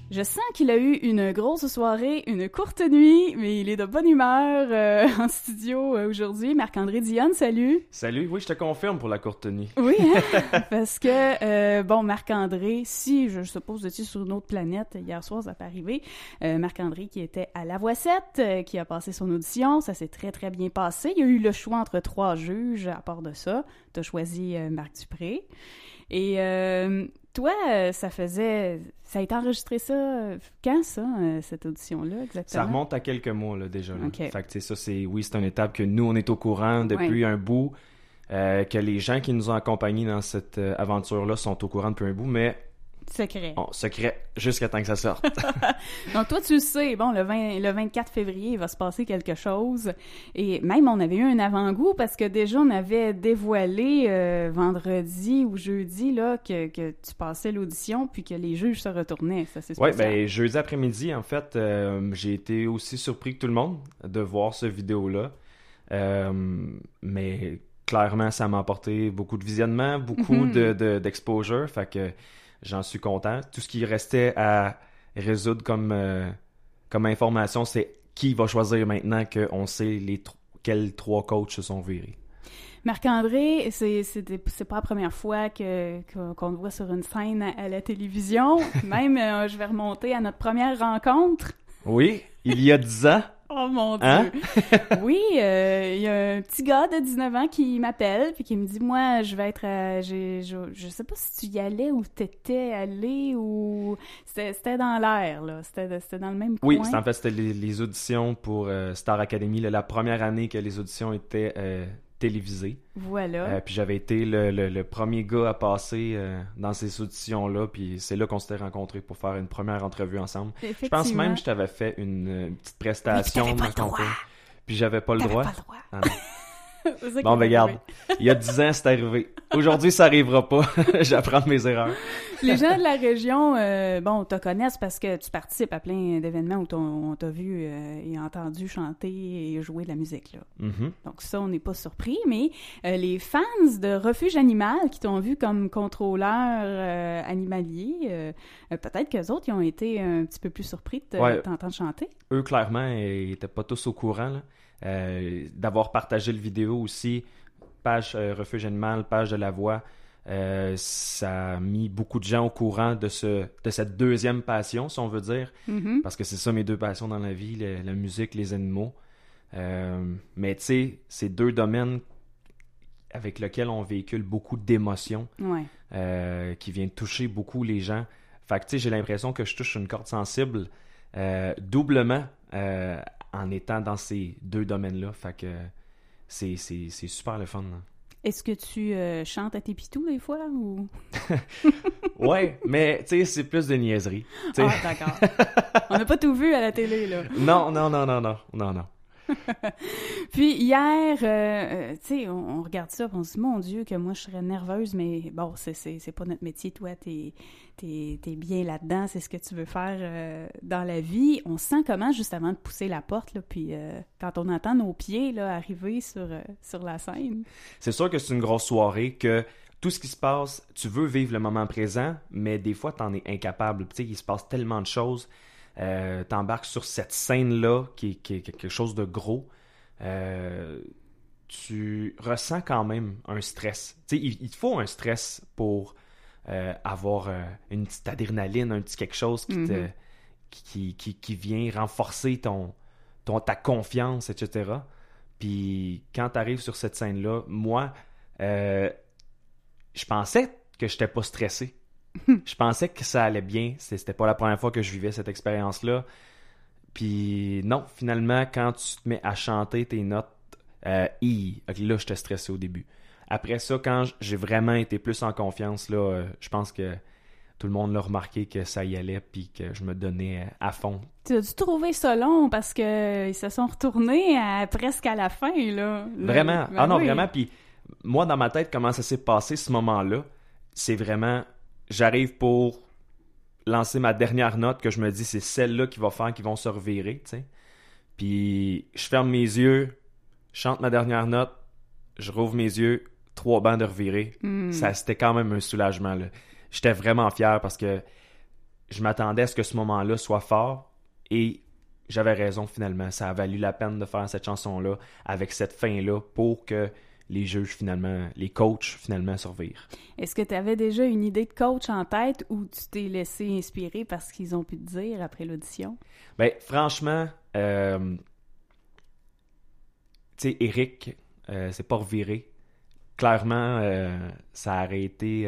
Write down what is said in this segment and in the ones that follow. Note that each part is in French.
Je sens qu'il a eu une grosse soirée, une courte nuit, mais il est de bonne humeur en studio aujourd'hui. Marc-André Dionne, salut! Salut, oui, je te confirme pour la courte nuit. Oui, hein? Parce que, bon, Marc-André, si je suppose que tu es sur une autre planète, hier soir, ça peut arriver, Marc-André qui était à La Voix 7, qui a passé son audition, ça s'est très, très bien passé. Il y a eu le choix entre 3 juges, à part de ça. Tu as choisi Marc Dupré. Et toi, ça a été enregistré ça, quand ça, cette audition-là, exactement? Ça remonte à quelques mois, là, déjà. Là. Okay. Fait que, ça, c'est une étape que nous, on est au courant depuis un bout, que les gens qui nous ont accompagnés dans cette aventure-là sont au courant depuis un bout, mais... Secret. Bon, secret, jusqu'à temps que ça sorte. Donc, toi, tu le sais, bon, le 24 février, il va se passer quelque chose. Et même, on avait eu un avant-goût parce que déjà, on avait dévoilé vendredi ou jeudi là, que tu passais l'audition puis que les juges se retournaient. Ça, c'est spécial. Oui, bien, jeudi après-midi, en fait, j'ai été aussi surpris que tout le monde de voir ce vidéo-là. Mais clairement, ça m'a apporté beaucoup de visionnement, beaucoup d'exposure. Fait que j'en suis content. Tout ce qui restait à résoudre comme information, c'est qui va choisir maintenant qu'on sait quels 3 coachs se sont virés. Marc-André, c'est pas la première fois qu'on te voit sur une scène à la télévision. Même, je vais remonter à notre première rencontre. Oui, il y a 10 ans. Oh mon Dieu! Hein? Oui, il y a un petit gars de 19 ans qui m'appelle puis qui me dit, moi, je vais être je sais pas si tu y allais ou t'étais allé ou... C'était dans l'air, là. C'était dans le même coin. Oui, en fait, c'était les auditions pour Star Academy, la première année que les auditions étaient télévisées. Voilà. Puis j'avais été le premier gars à passer dans ces auditions-là, puis c'est là qu'on s'était rencontrés pour faire une première entrevue ensemble. Je pense même que je t'avais fait une petite prestation. Oui, t'avais pas le droit. Puis j'avais pas le droit. Pas le droit. Ah, bon, ben regarde, il y a 10 ans, c'est arrivé. Aujourd'hui, ça arrivera pas. J'apprends de mes erreurs. Les gens de la région, bon, te connaissent parce que tu participes à plein d'événements où on t'a vu et entendu chanter et jouer de la musique, là. Mm-hmm. Donc ça, on n'est pas surpris, mais les fans de Refuge Animal qui t'ont vu comme contrôleur animalier, peut-être qu'eux autres, ils ont été un petit peu plus surpris de t'entendre chanter. Eux, clairement, ils n'étaient pas tous au courant, là. D'avoir partagé le vidéo aussi, page Refuge Animal, page de La Voix, ça a mis beaucoup de gens au courant de cette deuxième passion, si on veut dire, parce que c'est ça mes 2 passions dans la vie, la musique, les animaux. Mais tu sais, c'est 2 domaines avec lesquels on véhicule beaucoup d'émotions, qui viennent toucher beaucoup les gens. Fait que tu sais, j'ai l'impression que je touche une corde sensible doublement en étant dans ces 2 domaines-là. Fait que c'est super le fun, là. Est-ce que tu chantes à tes pitous des fois, ou... Ouais, mais tu sais, c'est plus de niaiserie. T'sais. Ah, d'accord. On n'a pas tout vu à la télé, là. Non. Puis hier, tu sais, on regarde ça, on se dit, mon Dieu, que moi je serais nerveuse, mais bon, c'est pas notre métier, toi, t'es bien là-dedans, c'est ce que tu veux faire dans la vie. On sent comment, juste avant de pousser la porte, là, puis quand on entend nos pieds là, arriver sur la scène. C'est sûr que c'est une grosse soirée, que tout ce qui se passe, tu veux vivre le moment présent, mais des fois, t'en es incapable. Tu sais, il se passe tellement de choses. T'embarques sur cette scène-là qui est quelque chose de gros. Tu ressens quand même un stress. Tu sais, il te faut un stress pour avoir une petite adrénaline, un petit quelque chose qui vient renforcer ta confiance, etc. Puis quand tu arrives sur cette scène-là, moi, je pensais que je n'étais pas stressé. Je pensais que ça allait bien. C'était pas la première fois que je vivais cette expérience-là. Puis non, finalement, quand tu te mets à chanter tes notes, là, j'étais stressé au début. Après ça, quand j'ai vraiment été plus en confiance, là, je pense que tout le monde l'a remarqué que ça y allait puis que je me donnais à fond. Tu as dû trouver ça long parce qu'ils se sont retournés presque à la fin, là. Vraiment. Vraiment. Puis moi, dans ma tête, comment ça s'est passé ce moment-là, c'est vraiment... J'arrive pour lancer ma dernière note que je me dis c'est celle-là qui va faire qu'ils vont se revirer, tu sais. Puis je ferme mes yeux, je chante ma dernière note, je rouvre mes yeux, 3 bancs de revirer. Ça, c'était quand même un soulagement, là. J'étais vraiment fier parce que je m'attendais à ce que ce moment-là soit fort et j'avais raison finalement. Ça a valu la peine de faire cette chanson-là avec cette fin-là pour que les juges finalement, les coachs finalement survirent. Est-ce que tu avais déjà une idée de coach en tête ou tu t'es laissé inspirer par ce qu'ils ont pu te dire après l'audition? Ben, franchement, tu sais, Eric, c'est pas reviré. Clairement, ça aurait été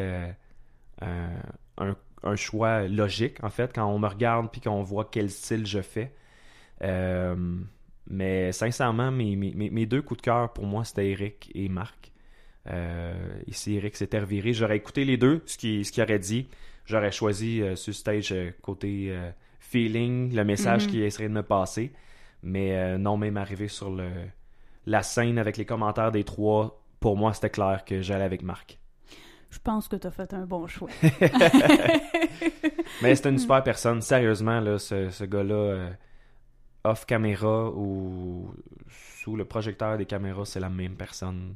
un choix logique, en fait, quand on me regarde puis qu'on voit quel style je fais. Mais sincèrement, mes deux coups de cœur, pour moi, c'était Eric et Marc. Et si Eric s'était reviré, j'aurais écouté les deux, ce qu'il aurait dit. J'aurais choisi sur stage côté feeling, le message qu'il essaierait de me passer. Mais non, même arrivé sur la scène avec les commentaires des trois, pour moi, c'était clair que j'allais avec Marc. Je pense que tu as fait un bon choix. Mais c'est une super personne. Sérieusement, là, ce gars-là, off caméra ou sous le projecteur des caméras, c'est la même personne.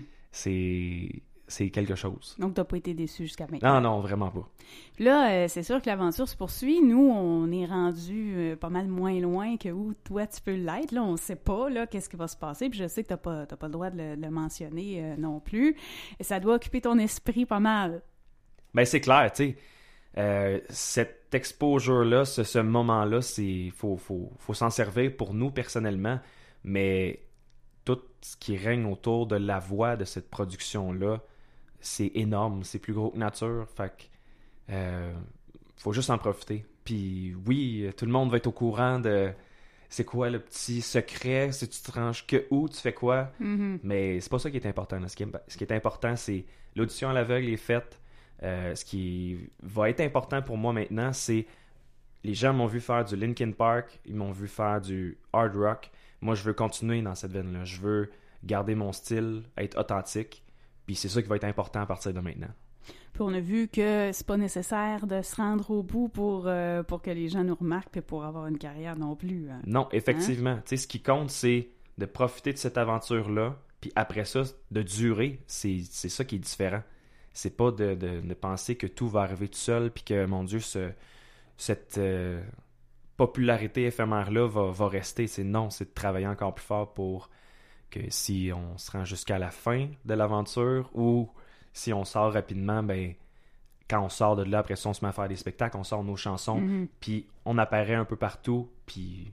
C'est quelque chose. Donc, t'as pas été déçu jusqu'à maintenant? Non, vraiment pas. Là, c'est sûr que l'aventure se poursuit. Nous, on est rendu pas mal moins loin que où toi, tu peux l'être. Là, on sait pas là qu'est-ce qui va se passer. Puis je sais que t'as pas le droit de le mentionner non plus. Et ça doit occuper ton esprit pas mal. Ben, c'est clair, tu sais. Cette exposure-là, ce moment-là, faut s'en servir pour nous personnellement. Mais tout ce qui règne autour de la voix de cette production-là, c'est énorme, c'est plus gros que nature, fait que faut juste en profiter. Puis oui, tout le monde va être au courant de c'est quoi le petit secret, si tu te ranges que où, tu fais quoi, mais c'est pas ça qui est important. Là. Ce qui est important, c'est l'audition à l'aveugle est faite. Ce qui va être important pour moi maintenant, c'est les gens m'ont vu faire du Linkin Park, ils m'ont vu faire du hard rock. Moi, je veux continuer dans cette veine-là. Je veux garder mon style, être authentique. Puis c'est ça qui va être important à partir de maintenant. Puis on a vu que c'est pas nécessaire de se rendre au bout pour que les gens nous remarquent puis pour avoir une carrière non plus. Hein? Non, effectivement. Tu sais, ce qui compte, c'est de profiter de cette aventure-là. Puis après ça, de durer. C'est ça qui est différent. C'est pas de penser que tout va arriver tout seul puis que, mon Dieu, cette popularité éphémère-là va rester. Non, c'est de travailler encore plus fort pour que si on se rend jusqu'à la fin de l'aventure ou si on sort rapidement, ben quand on sort de là, après ça, on se met à faire des spectacles, on sort nos chansons, puis on apparaît un peu partout, puis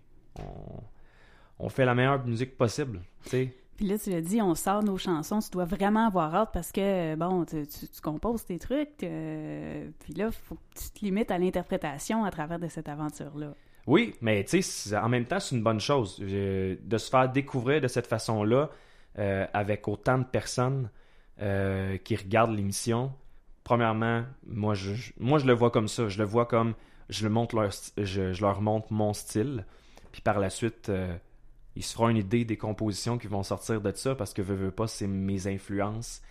on fait la meilleure musique possible, tu sais. Puis là, tu l'as dit, on sort nos chansons, tu dois vraiment avoir hâte parce que, bon, tu composes tes trucs, puis là, il faut que tu te limites à l'interprétation à travers de cette aventure-là. Oui, mais tu sais, en même temps, c'est une bonne chose de se faire découvrir de cette façon-là avec autant de personnes qui regardent l'émission. Premièrement, moi je le vois comme ça. Je le vois comme je leur montre mon style. Puis par la suite, ils se feront une idée des compositions qui vont sortir de ça parce que veux pas, c'est mes influences.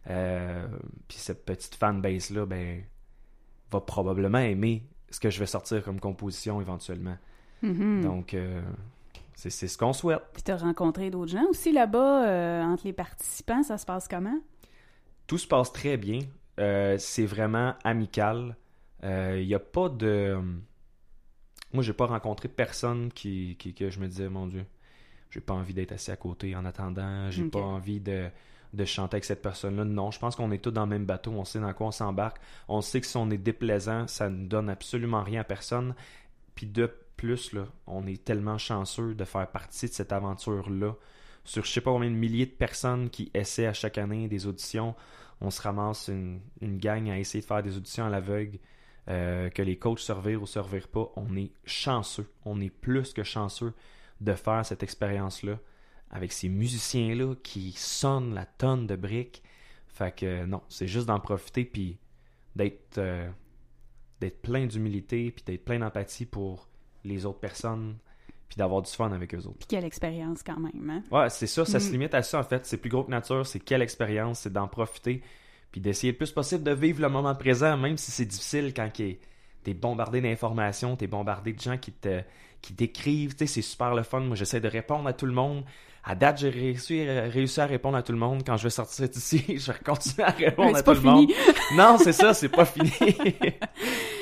Puis cette petite fanbase-là, ben, va probablement aimer ce que je vais sortir comme composition éventuellement. Donc, c'est ce qu'on souhaite. Puis tu as rencontré d'autres gens aussi là-bas, entre les participants, ça se passe comment? Tout se passe très bien. C'est vraiment amical. Il n'y a pas de... Moi, j'ai pas rencontré personne que je me disais, mon Dieu, j'ai pas envie d'être assis à côté en attendant, j'ai pas envie de chanter avec cette personne-là. Non, je pense qu'on est tous dans le même bateau, on sait dans quoi on s'embarque. On sait que si on est déplaisant, ça ne donne absolument rien à personne. Puis de plus, là, on est tellement chanceux de faire partie de cette aventure-là. Sur je sais pas combien de milliers de personnes qui essaient à chaque année des auditions, on se ramasse une gang à essayer de faire des auditions à l'aveugle, que les coachs survirent ou survirent pas. On est chanceux, on est plus que chanceux de faire cette expérience-là avec ces musiciens-là qui sonnent la tonne de briques. Fait que non, c'est juste d'en profiter puis d'être plein d'humilité puis d'être plein d'empathie pour les autres personnes puis d'avoir du fun avec eux autres. Puis quelle expérience quand même, hein? Ouais, c'est ça, ça se limite à ça en fait. C'est plus gros que nature, c'est quelle expérience, c'est d'en profiter puis d'essayer le plus possible de vivre le moment présent, même si c'est difficile quand t'es bombardé d'informations, t'es bombardé de gens qui t'écrivent, tu sais, c'est super le fun. Moi, j'essaie de répondre à tout le monde. À date, j'ai réussi à répondre à tout le monde. Quand je vais sortir d'ici, je vais continuer à répondre à tout le monde. Non, c'est ça, c'est pas fini.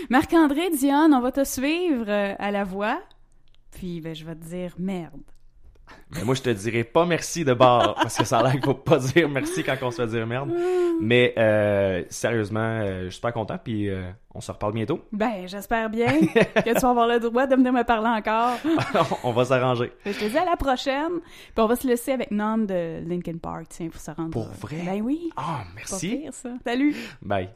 Marc-André, Dionne, on va te suivre à la voix. Puis, ben, je vais te dire merde. Mais moi, je te dirais pas merci de bord, parce que ça a l'air qu'il faut pas dire merci quand on se fait dire merde. Mais sérieusement, je suis super content, puis on se reparle bientôt. Ben, j'espère bien que tu vas avoir le droit de venir me parler encore. On va s'arranger. Je te dis à la prochaine, puis on va se laisser avec Numb de Linkin Park, tiens, pour se rendre. Pour vrai? Ben oui. Ah, Pas merci. pire, ça. Salut! Bye.